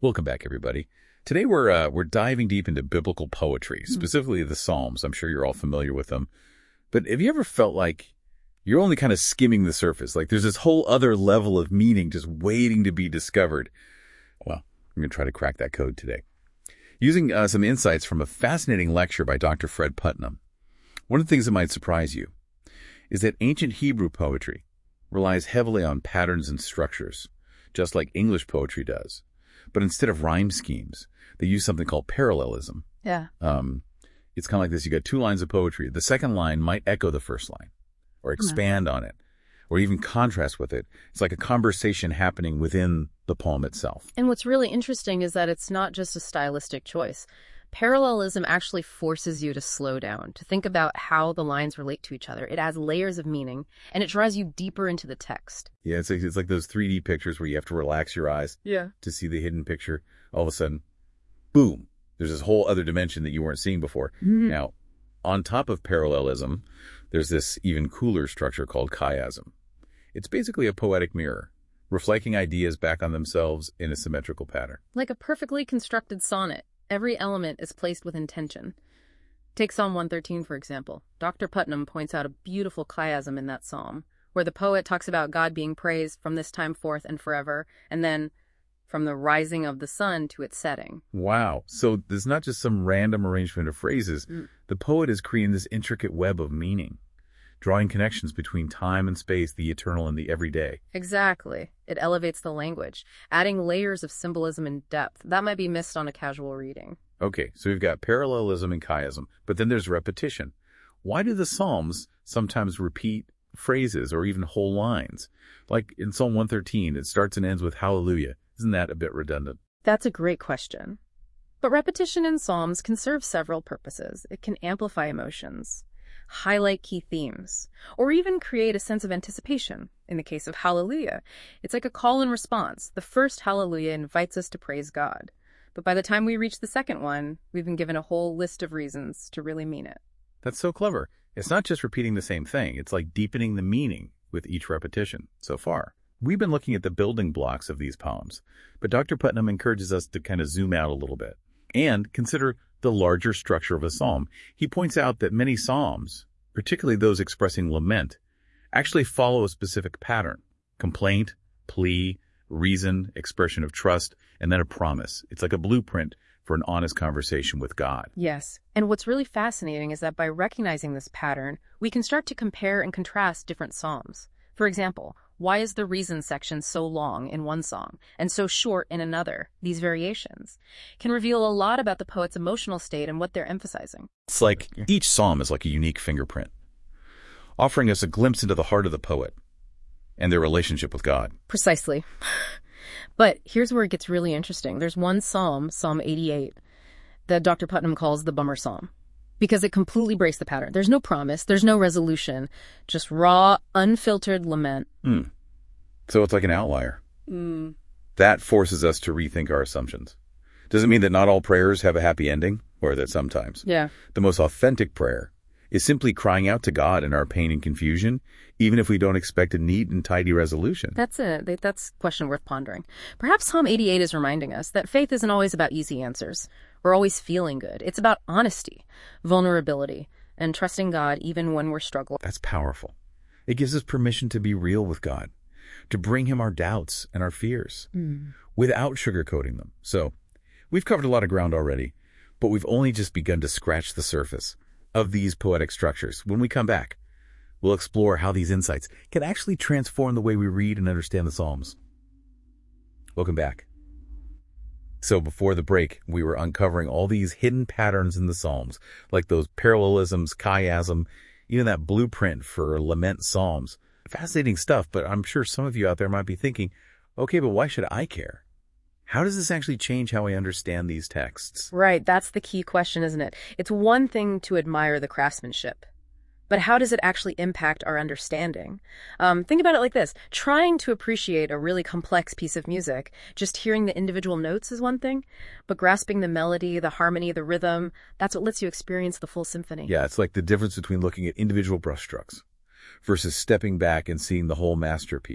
Welcome back, everybody. Today we're diving deep into biblical poetry, specifically the Psalms. I'm sure you're all familiar with them. But have you ever felt like you're only kind of skimming the surface? Like there's this whole other level of meaning just waiting to be discovered. Well, I'm going to try to crack that code today. Using some insights from a fascinating lecture by Dr. Fred Putnam. One of the things that might surprise you is that ancient Hebrew poetry relies heavily on patterns and structures, just like English poetry does. But instead of rhyme schemes, they use something called parallelism. Yeah. It's kind of like this. You got two lines of poetry. The second line might echo the first line or expand on it or even contrast with it. It's like a conversation happening within the poem itself. And what's really interesting is that it's not just a stylistic choice. Parallelism actually forces you to slow down, to think about how the lines relate to each other. It adds layers of meaning, and it draws you deeper into the text. Yeah, it's like those 3D pictures where you have to relax your eyes to see the hidden picture. All of a sudden, boom, there's this whole other dimension that you weren't seeing before. Mm-hmm. Now, on top of parallelism, there's this even cooler structure called chiasm. It's basically a poetic mirror, reflecting ideas back on themselves in a symmetrical pattern. Like a perfectly constructed sonnet. Every element is placed with intention. Take Psalm 113, for example. Dr. Putnam points out a beautiful chiasm in that psalm, where the poet talks about God being praised from this time forth and forever, and then from the rising of the sun to its setting. Wow. So there's not just some random arrangement of phrases. The poet is creating this intricate web of meaning, drawing connections between time and space, the eternal and the everyday. Exactly. It elevates the language, adding layers of symbolism and depth. That might be missed on a casual reading. Okay, so we've got parallelism and chiasm, but then there's repetition. Why do the Psalms sometimes repeat phrases or even whole lines? Like in Psalm 113, it starts and ends with hallelujah. Isn't that a bit redundant? That's a great question. But repetition in Psalms can serve several purposes. It can amplify emotions, highlight key themes, or even create a sense of anticipation. In the case of Hallelujah, it's like a call and response. The first Hallelujah invites us to praise God. But by the time we reach the second one, we've been given a whole list of reasons to really mean it. That's so clever. It's not just repeating the same thing. It's like deepening the meaning with each repetition so far. We've been looking at the building blocks of these poems, but Dr. Putnam encourages us to kind of zoom out a little bit and consider the larger structure of a psalm. He points out that many psalms, particularly those expressing lament, actually follow a specific pattern: complaint, plea, reason, expression of trust, and then a promise. It's like a blueprint for an honest conversation with God. Yes. And what's really fascinating is that by recognizing this pattern, we can start to compare and contrast different psalms. For example, why is the reason section so long in one song and so short in another? These variations can reveal a lot about the poet's emotional state and what they're emphasizing. It's like each psalm is like a unique fingerprint, offering us a glimpse into the heart of the poet and their relationship with God. Precisely. But here's where it gets really interesting. There's one psalm, Psalm 88, that Dr. Putnam calls the bummer psalm, because it completely breaks the pattern. There's no promise, there's no resolution, just raw, unfiltered lament. So it's like an outlier. That forces us to rethink our assumptions. Does it mean that not all prayers have a happy ending, or that sometimes? Yeah. The most authentic prayer is simply crying out to God in our pain and confusion, even if we don't expect a neat and tidy resolution. That's a question worth pondering. Perhaps Psalm 88 is reminding us that faith isn't always about easy answers or always feeling good. It's about honesty, vulnerability, and trusting God even when we're struggling. That's powerful. It gives us permission to be real with God, to bring him our doubts and our fears without sugarcoating them. So we've covered a lot of ground already, but we've only just begun to scratch the surface of these poetic structures. When we come back, we'll explore how these insights can actually transform the way we read and understand the Psalms. Welcome back. So before the break, we were uncovering all these hidden patterns in the Psalms, like those parallelisms, chiasm, even that blueprint for lament psalms. Fascinating stuff, but I'm sure some of you out there might be thinking, okay, but why should I care? How does this actually change how I understand these texts? Right, that's the key question, isn't it? It's one thing to admire the craftsmanship, but how does it actually impact our understanding? Think about it like this. Trying to appreciate a really complex piece of music, just hearing the individual notes is one thing, but grasping the melody, the harmony, the rhythm, that's what lets you experience the full symphony. Yeah, it's like the difference between looking at individual brushstrokes versus stepping back and seeing the whole masterpiece.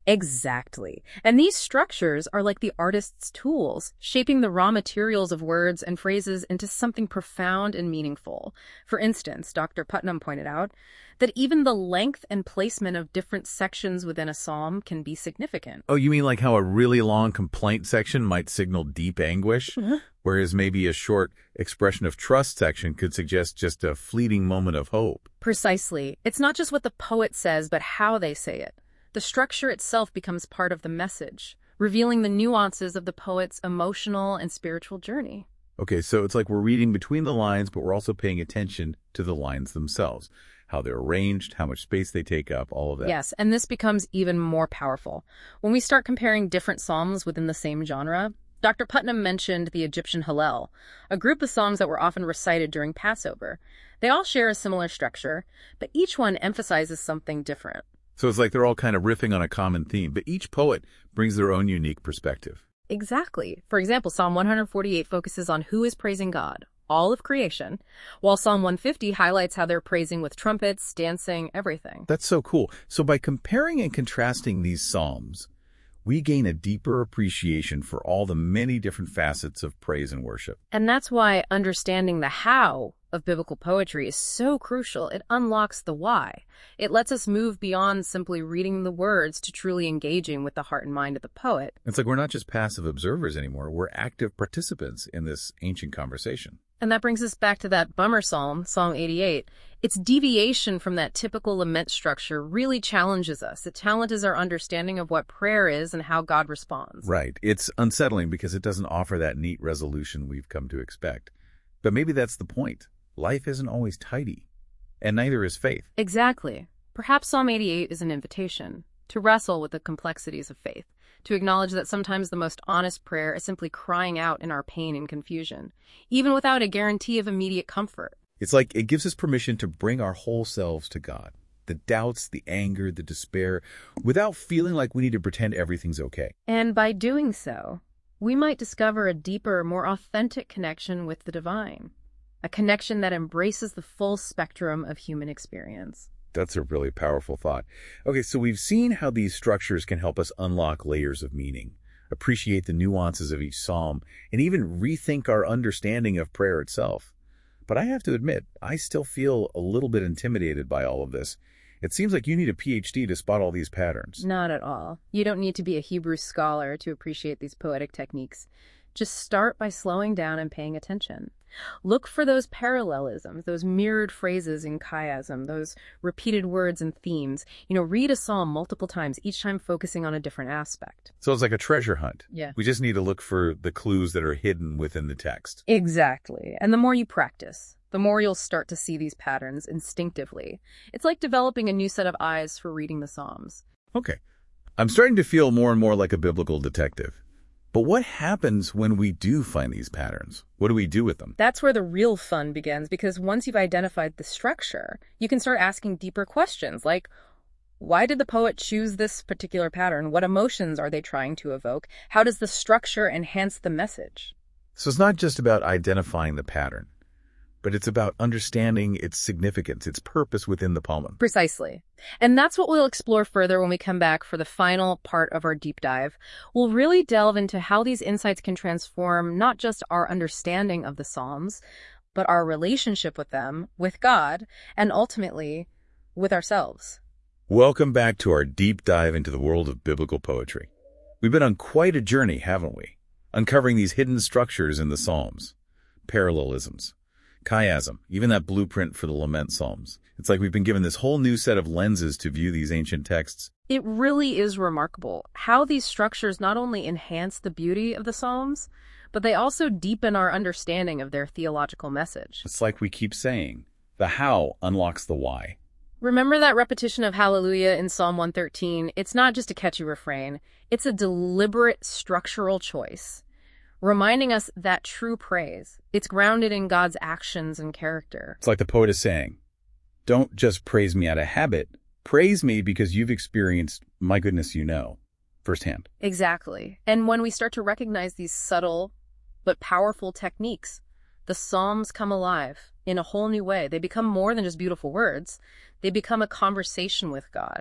Exactly. And these structures are like the artist's tools, shaping the raw materials of words and phrases into something profound and meaningful. For instance, Dr. Putnam pointed out that even the length and placement of different sections within a psalm can be significant. Oh, you mean like how a really long complaint section might signal deep anguish, whereas maybe a short expression of trust section could suggest just a fleeting moment of hope? Precisely. It's not just what the poet says, but how they say it. The structure itself becomes part of the message, revealing the nuances of the poet's emotional and spiritual journey. Okay, so it's like we're reading between the lines, but we're also paying attention to the lines themselves, how they're arranged, how much space they take up, all of that. Yes, and this becomes even more powerful. When we start comparing different psalms within the same genre, Dr. Putnam mentioned the Egyptian Hallel, a group of psalms that were often recited during Passover. They all share a similar structure, but each one emphasizes something different. So it's like they're all kind of riffing on a common theme, but each poet brings their own unique perspective. Exactly. For example, Psalm 148 focuses on who is praising God, all of creation, while Psalm 150 highlights how they're praising with trumpets, dancing, everything. That's so cool. So by comparing and contrasting these psalms, we gain a deeper appreciation for all the many different facets of praise and worship. And that's why understanding the how of biblical poetry is so crucial. It unlocks the why. It lets us move beyond simply reading the words to truly engaging with the heart and mind of the poet. It's like we're not just passive observers anymore. We're active participants in this ancient conversation. And that brings us back to that bummer psalm, Psalm 88. Its deviation from that typical lament structure really challenges us. It challenges our understanding of what prayer is and how God responds. Right. It's unsettling because it doesn't offer that neat resolution we've come to expect. But maybe that's the point. Life isn't always tidy, and neither is faith. Exactly. Perhaps Psalm 88 is an invitation to wrestle with the complexities of faith, to acknowledge that sometimes the most honest prayer is simply crying out in our pain and confusion, even without a guarantee of immediate comfort. It's like it gives us permission to bring our whole selves to God, the doubts, the anger, the despair, without feeling like we need to pretend everything's okay. And by doing so, we might discover a deeper, more authentic connection with the divine, a connection that embraces the full spectrum of human experience. That's a really powerful thought. Okay, so we've seen how these structures can help us unlock layers of meaning, appreciate the nuances of each psalm, and even rethink our understanding of prayer itself. But I have to admit, I still feel a little bit intimidated by all of this. It seems like you need a PhD to spot all these patterns. Not at all. You don't need to be a Hebrew scholar to appreciate these poetic techniques. Just start by slowing down and paying attention. Look for those parallelisms, those mirrored phrases in chiasm, those repeated words and themes. Read a psalm multiple times, each time focusing on a different aspect. So it's like a treasure hunt. Yeah. We just need to look for the clues that are hidden within the text. Exactly. And the more you practice, the more you'll start to see these patterns instinctively. It's like developing a new set of eyes for reading the Psalms. Okay. I'm starting to feel more and more like a biblical detective. But what happens when we do find these patterns? What do we do with them? That's where the real fun begins, because once you've identified the structure, you can start asking deeper questions like, why did the poet choose this particular pattern? What emotions are they trying to evoke? How does the structure enhance the message? So it's not just about identifying the pattern, but it's about understanding its significance, its purpose within the poem. Precisely. And that's what we'll explore further when we come back for the final part of our deep dive. We'll really delve into how these insights can transform not just our understanding of the Psalms, but our relationship with them, with God, and ultimately with ourselves. Welcome back to our deep dive into the world of biblical poetry. We've been on quite a journey, haven't we? Uncovering these hidden structures in the Psalms, parallelisms, chiasm, even that blueprint for the lament psalms. It's like we've been given this whole new set of lenses to view these ancient texts. It really is remarkable how these structures not only enhance the beauty of the Psalms, but they also deepen our understanding of their theological message. It's like we keep saying, the how unlocks the why. Remember that repetition of Hallelujah in Psalm 113? It's not just a catchy refrain. It's a deliberate structural choice, reminding us that true praise, it's grounded in God's actions and character. It's like the poet is saying, don't just praise me out of habit. Praise me because you've experienced my goodness firsthand. Exactly. And when we start to recognize these subtle but powerful techniques, the Psalms come alive in a whole new way. They become more than just beautiful words. They become a conversation with God,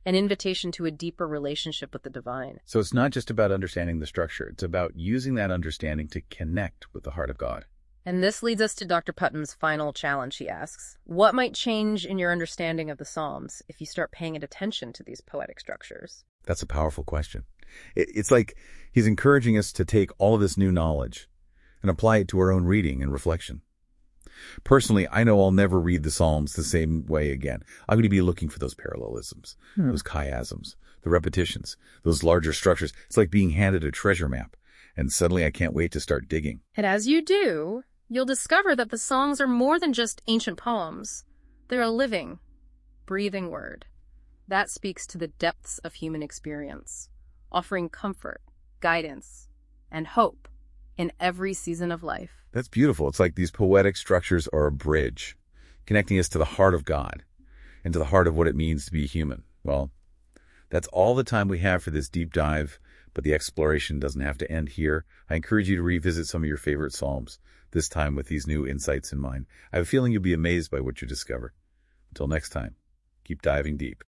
an invitation to a deeper relationship with the divine. So it's not just about understanding the structure. It's about using that understanding to connect with the heart of God. And this leads us to Dr. Putnam's final challenge, he asks. What might change in your understanding of the Psalms if you start paying attention to these poetic structures? That's a powerful question. It's like he's encouraging us to take all of this new knowledge and apply it to our own reading and reflection. Personally, I know I'll never read the Psalms the same way again. I'm going to be looking for those parallelisms, those chiasms, the repetitions, those larger structures. It's like being handed a treasure map, and suddenly I can't wait to start digging. And as you do, you'll discover that the songs are more than just ancient poems. They're a living, breathing word that speaks to the depths of human experience, offering comfort, guidance, and hope in every season of life. That's beautiful. It's like these poetic structures are a bridge, connecting us to the heart of God and to the heart of what it means to be human. Well, that's all the time we have for this deep dive, but the exploration doesn't have to end here. I encourage you to revisit some of your favorite Psalms, this time with these new insights in mind. I have a feeling you'll be amazed by what you discover. Until next time, keep diving deep.